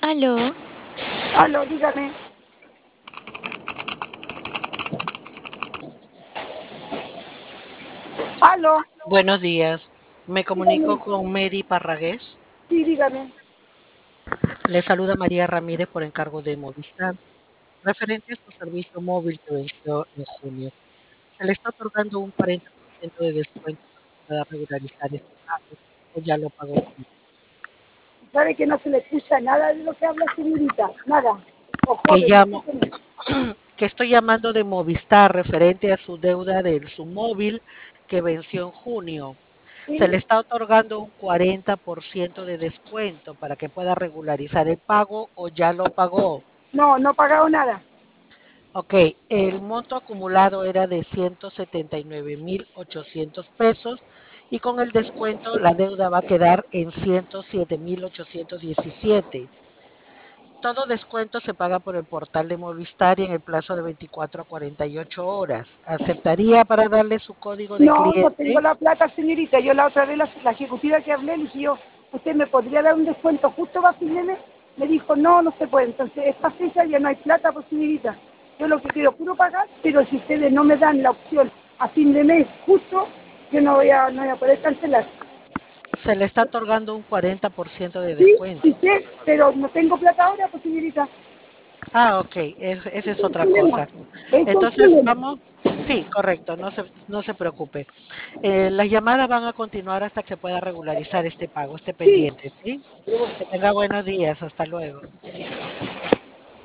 Aló, Aló, dígame. Aló, Buenos días. Me comunico dígame. con Mary Parragués. Sí, dígame. Le saluda María Ramírez por encargo de Movistar, referente a su servicio móvil que venció en junio. Se le está otorgando un 40% de descuento para que pueda regularizar este pago o ya lo pagó. Sabe que no se le escucha nada de lo que habla señorita. Nada. O Que joven, no sé llamo, quién es. que estoy llamando de Movistar referente a su deuda de su móvil que venció en junio. Se ¿Sí? le está otorgando un 40% de descuento para que pueda regularizar el pago o ya lo pagó. No, no he pagado nada. Ok, el monto acumulado era de 179.800 pesos y con el descuento la deuda va a quedar en 107.817. Todo descuento se paga por el portal de Movistar y en el plazo de 24 a 48 horas. ¿Aceptaría para darle su código de No, no tengo cliente? la plata, señorita. Yo la otra vez, la ejecutiva que hablé, le dije yo, ¿usted me podría dar un descuento justo para fin de mes? Me dijo, no, no se puede. Entonces, esta fecha ya no hay plata, pues, señorita. Yo lo que quiero puro pagar, pero si ustedes no me dan la opción a fin de mes justo, yo no voy a poder cancelar. Se le está otorgando un 40% de Sí, sí descuento. sé, pero no tengo plata ahora, pues, señorita. Ah, ok, esa Ese es es el otra problema. cosa. Ese es el Entonces, problema. vamos, sí, correcto, no se preocupe. Las llamadas van a continuar hasta que pueda regularizar este pago, este Sí, pendiente, ¿sí? Que tenga buenos días, hasta luego.